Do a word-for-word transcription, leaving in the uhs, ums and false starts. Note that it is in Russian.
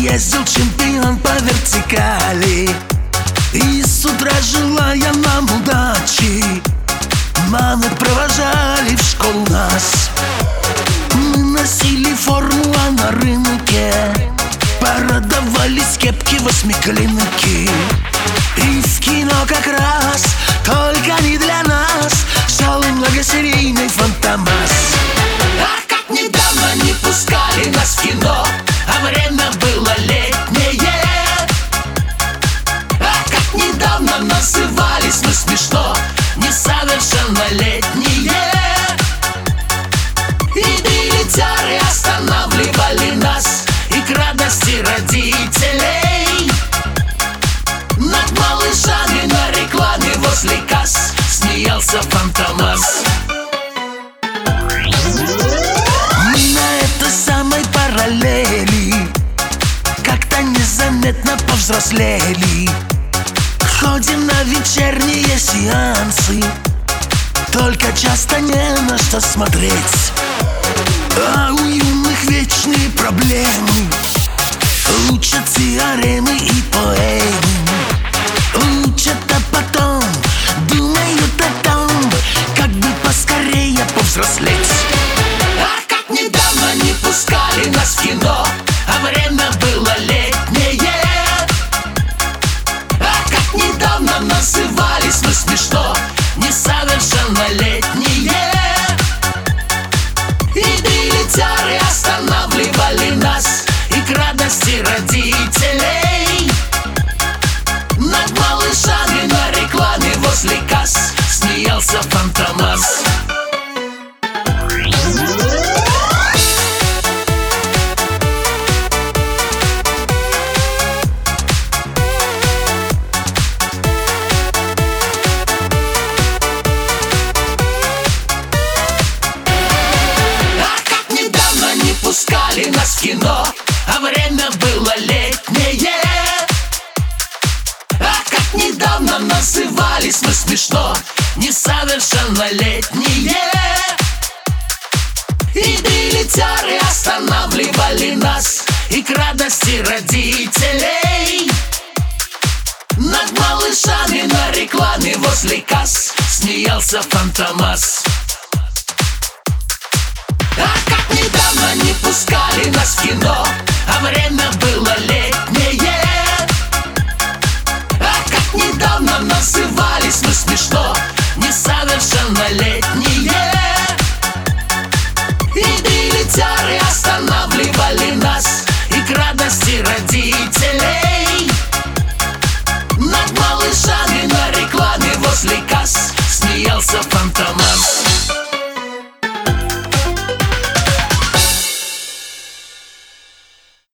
ездил чемпион по вертикали. И с утра желая нам удачи, мамы провожали в школу нас. Мы носили форму, а на рынке продавались кепки восьмиклинки. И в кино как раз, только не для нас, шел и многосерийный Фантомас. Ах, как недавно не пускали нас в кино, а время было летнее. Ах, как недавно назывались мы смешно несовершеннолетние. И билетеры останавливали нас, и к радости родителей над малышами на рекламе возле касс смеялся Фантомас. Мы на этой самой параллели как-то незаметно повзрослели. Ходим на вечерние сеансы, только часто не на что смотреть. А у юных вечные проблемы, учат теоремы и поэмы. Учат, а потом думают о том, как бы поскорее повзрослеть. Ах, как недавно не пускали нас в кино, а время было летнее. Ах, как недавно назывались мы смешно несовершеннолетние. И билетеры останавливали нас, и к радости родителей над малышами на рекламе возле касс смеялся Фантомас. Пускали нас в кино, а время было летнее. Ах, как недавно назывались мы смешно несовершеннолетние. И билетеры останавливали нас, и к радости родителей над малышами на рекламе возле касс смеялся Фантомас. Ах, как недавно не пускали нас в кино,